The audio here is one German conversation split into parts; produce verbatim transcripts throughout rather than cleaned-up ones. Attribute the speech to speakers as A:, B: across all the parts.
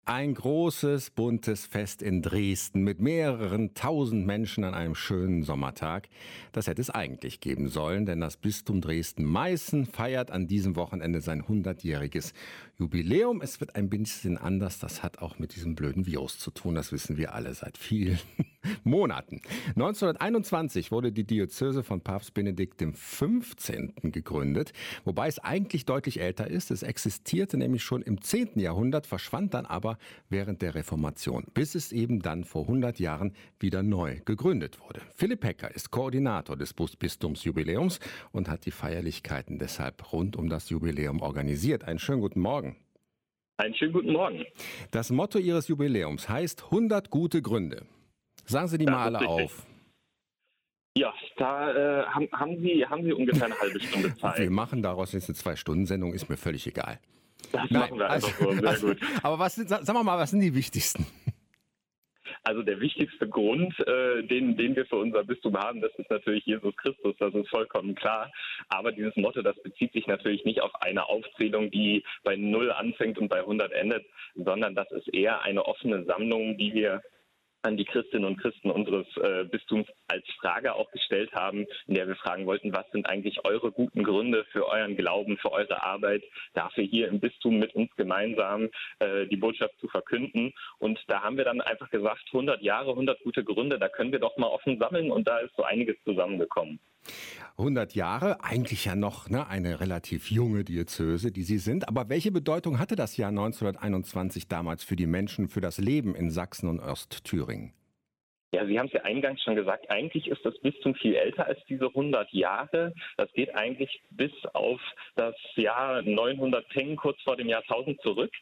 A: Ein großes, buntes Fest in Dresden mit mehreren tausend Menschen an einem schönen Sommertag. Das hätte es eigentlich geben sollen, denn das Bistum Dresden-Meißen feiert an diesem Wochenende sein hundertjähriges Jubiläum. Es wird ein bisschen anders, das hat auch mit diesem blöden Virus zu tun, das wissen wir alle seit vielen Monaten. neunzehnhunderteinundzwanzig wurde die Diözese von Papst Benedikt der fünfzehnte. gegründet, wobei es eigentlich deutlich älter ist. Es existierte nämlich schon im zehnten. Jahrhundert, verschwand dann aber während der Reformation, bis es eben dann vor hundert Jahren wieder neu gegründet wurde. Philipp Hecker ist Koordinator des Bistumsjubiläums und hat die Feierlichkeiten deshalb rund um das Jubiläum organisiert. Einen schönen guten Morgen.
B: Einen schönen guten Morgen.
A: Das Motto Ihres Jubiläums heißt hundert gute Gründe. Sagen Sie die
B: Das
A: mal alle
B: ist richtig.
A: auf.
B: Ja, da äh, haben, haben, Sie, haben Sie ungefähr eine halbe Stunde Zeit.
A: Wir machen daraus jetzt eine Zwei-Stunden-Sendung, ist mir völlig egal.
B: Das machen wir einfach so, sehr
A: also,
B: gut.
A: Aber was sind, sagen wir mal, was sind die wichtigsten?
B: Also der wichtigste Grund, äh, den, den wir für unser Bistum haben, das ist natürlich Jesus Christus, das ist vollkommen klar. Aber dieses Motto, das bezieht sich natürlich nicht auf eine Aufzählung, die bei Null anfängt und bei hundert endet, sondern das ist eher eine offene Sammlung, die wir an die Christinnen und Christen unseres äh, Bistums als Frage auch gestellt haben, in der wir fragen wollten, was sind eigentlich eure guten Gründe für euren Glauben, für eure Arbeit, dafür hier im Bistum mit uns gemeinsam äh, die Botschaft zu verkünden. Und da haben wir dann einfach gesagt, hundert Jahre, hundert gute Gründe, da können wir doch mal offen sammeln, und da ist so einiges zusammengekommen.
A: hundert Jahre, eigentlich ja noch ne, eine relativ junge Diözese, die Sie sind. Aber welche Bedeutung hatte das Jahr neunzehnhunderteinundzwanzig damals für die Menschen, für das Leben in Sachsen und Ostthüringen?
B: Ja, Sie haben es ja eingangs schon gesagt, eigentlich ist das Bistum viel älter als diese hundert Jahre. Das geht eigentlich bis auf das Jahr neunhundertzehn, kurz vor dem Jahrtausend zurück.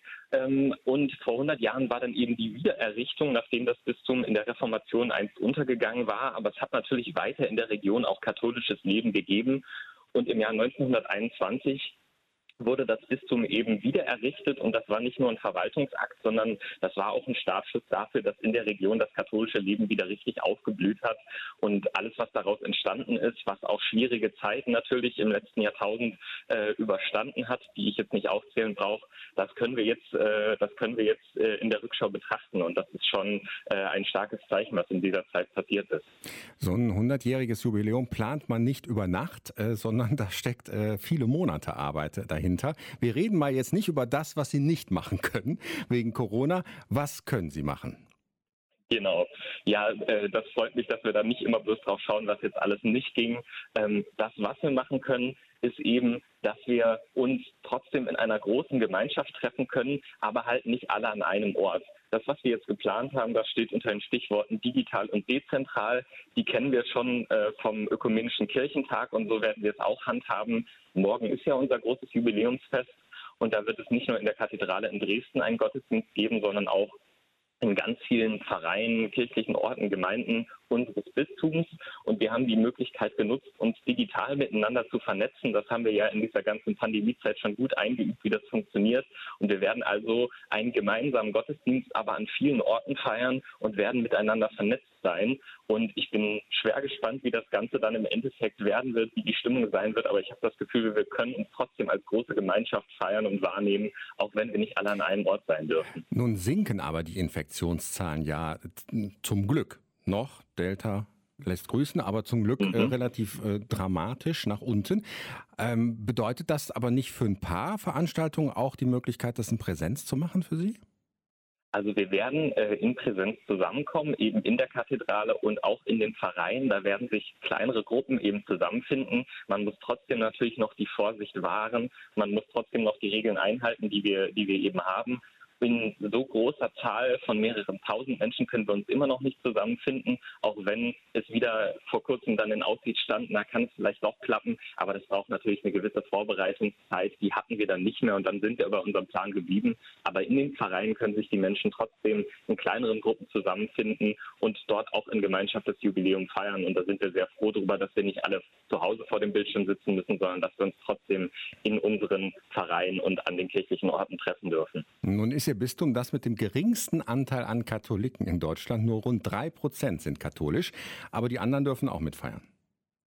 B: Und vor hundert Jahren war dann eben die Wiedererrichtung, nachdem das Bistum in der Reformation einst untergegangen war. Aber es hat natürlich weiter in der Region auch katholisches Leben gegeben. Und im Jahr neunzehnhunderteinundzwanzig wurde das Bistum eben wieder errichtet, und das war nicht nur ein Verwaltungsakt, sondern das war auch ein Startschuss dafür, dass in der Region das katholische Leben wieder richtig aufgeblüht hat, und alles, was daraus entstanden ist, was auch schwierige Zeiten natürlich im letzten Jahrtausend äh, überstanden hat, die ich jetzt nicht aufzählen brauche, das können wir jetzt, äh, das können wir jetzt äh, in der Rückschau betrachten, und das ist schon äh, ein starkes Zeichen, was in dieser Zeit passiert ist.
A: So ein hundertjähriges Jubiläum plant man nicht über Nacht, äh, sondern da steckt äh, viele Monate Arbeit dahinter. Wir reden mal jetzt nicht über das, was Sie nicht machen können wegen Corona. Was können Sie machen?
B: Genau. Ja, äh, das freut mich, dass wir da nicht immer bloß drauf schauen, was jetzt alles nicht ging. Ähm, das, was wir machen können, ist eben, dass wir uns trotzdem in einer großen Gemeinschaft treffen können, aber halt nicht alle an einem Ort. Das, was wir jetzt geplant haben, das steht unter den Stichworten digital und dezentral. Die kennen wir schon äh, vom Ökumenischen Kirchentag, und so werden wir es auch handhaben. Morgen ist ja unser großes Jubiläumsfest, und da wird es nicht nur in der Kathedrale in Dresden einen Gottesdienst geben, sondern auch in ganz vielen Vereinen, kirchlichen Orten, Gemeinden unseres Bistums. Und wir haben die Möglichkeit genutzt, uns digital miteinander zu vernetzen. Das haben wir ja in dieser ganzen Pandemiezeit schon gut eingeübt, wie das funktioniert. Und wir werden also einen gemeinsamen Gottesdienst aber an vielen Orten feiern und werden miteinander vernetzt sein. Und ich bin schwer gespannt, wie das Ganze dann im Endeffekt werden wird, wie die Stimmung sein wird. Aber ich habe das Gefühl, wir können uns trotzdem als große Gemeinschaft feiern und wahrnehmen, auch wenn wir nicht alle an einem Ort sein dürfen.
A: Nun sinken aber die Infektionszahlen ja zum Glück noch. Delta lässt grüßen, aber zum Glück mhm. äh, relativ äh, dramatisch nach unten. Ähm, bedeutet das aber nicht für ein paar Veranstaltungen auch die Möglichkeit, das in Präsenz zu machen für Sie?
B: Also wir werden äh, in Präsenz zusammenkommen, eben in der Kathedrale und auch in den Vereinen. Da werden sich kleinere Gruppen eben zusammenfinden. Man muss trotzdem natürlich noch die Vorsicht wahren. Man muss trotzdem noch die Regeln einhalten, die wir, die wir eben haben. In so großer Zahl von mehreren tausend Menschen können wir uns immer noch nicht zusammenfinden, auch wenn es wieder vor kurzem dann in Aussicht stand, da kann es vielleicht doch klappen, aber das braucht natürlich eine gewisse Vorbereitungszeit, die hatten wir dann nicht mehr, und dann sind wir bei unserem Plan geblieben. Aber in den Vereinen können sich die Menschen trotzdem in kleineren Gruppen zusammenfinden und dort auch in Gemeinschaft das Jubiläum feiern, und da sind wir sehr froh darüber, dass wir nicht alle zu Hause vor dem Bildschirm sitzen müssen, sondern dass wir uns trotzdem in unseren Vereinen und an den kirchlichen Orten treffen dürfen.
A: Nun ist Ihr Bistum das mit dem geringsten Anteil an Katholiken in Deutschland. Nur rund drei Prozent sind katholisch, aber die anderen dürfen auch mitfeiern.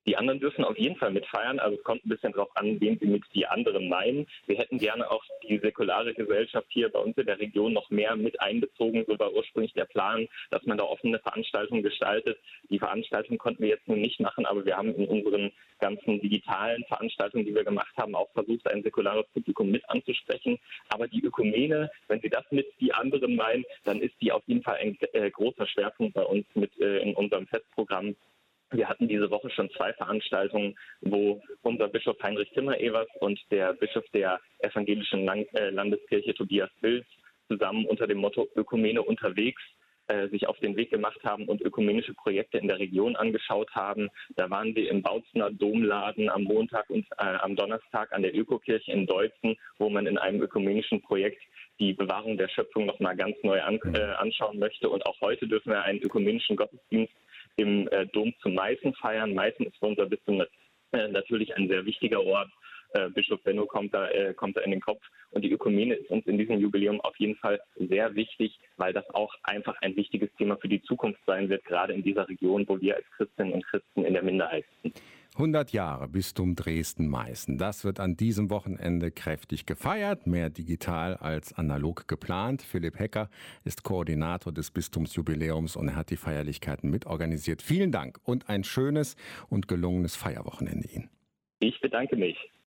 B: Die anderen dürfen auf jeden Fall mitfeiern. Also es kommt ein bisschen darauf an, wen sie mit die anderen meinen. Wir hätten gerne auch die säkulare Gesellschaft hier bei uns in der Region noch mehr mit einbezogen. So war ursprünglich der Plan, dass man da offene Veranstaltungen gestaltet. Die Veranstaltung konnten wir jetzt nun nicht machen, aber wir haben in unseren ganzen digitalen Veranstaltungen, die wir gemacht haben, auch versucht, ein säkulares Publikum mit anzusprechen. Aber die Ökumene, wenn Sie das mit die anderen meinen, dann ist die auf jeden Fall ein äh, großer Schwerpunkt bei uns mit äh, in unserem Festprogramm. Wir hatten diese Woche schon zwei Veranstaltungen, wo unser Bischof Heinrich Timmer-Evers und der Bischof der evangelischen Landeskirche Tobias Wills zusammen unter dem Motto Ökumene unterwegs äh, sich auf den Weg gemacht haben und ökumenische Projekte in der Region angeschaut haben. Da waren wir im Bautzener Domladen am Montag und äh, am Donnerstag an der Ökokirche in Deutzen, wo man in einem ökumenischen Projekt die Bewahrung der Schöpfung nochmal ganz neu an, äh, anschauen möchte. Und auch heute dürfen wir einen ökumenischen Gottesdienst im äh, Dom zu Meißen feiern. Meißen ist für unser Bistum äh, natürlich ein sehr wichtiger Ort. Äh, Bischof Benno kommt da, äh, kommt da in den Kopf. Und die Ökumene ist uns in diesem Jubiläum auf jeden Fall sehr wichtig, weil das auch einfach ein wichtiges Thema für die Zukunft sein wird, gerade in dieser Region, wo wir als Christinnen und Christen in der Minderheit sind.
A: hundert Jahre Bistum Dresden-Meißen. Das wird an diesem Wochenende kräftig gefeiert, mehr digital als analog geplant. Philipp Hecker ist Koordinator des Bistumsjubiläums und er hat die Feierlichkeiten mitorganisiert. Vielen Dank und ein schönes und gelungenes Feierwochenende Ihnen.
B: Ich bedanke mich.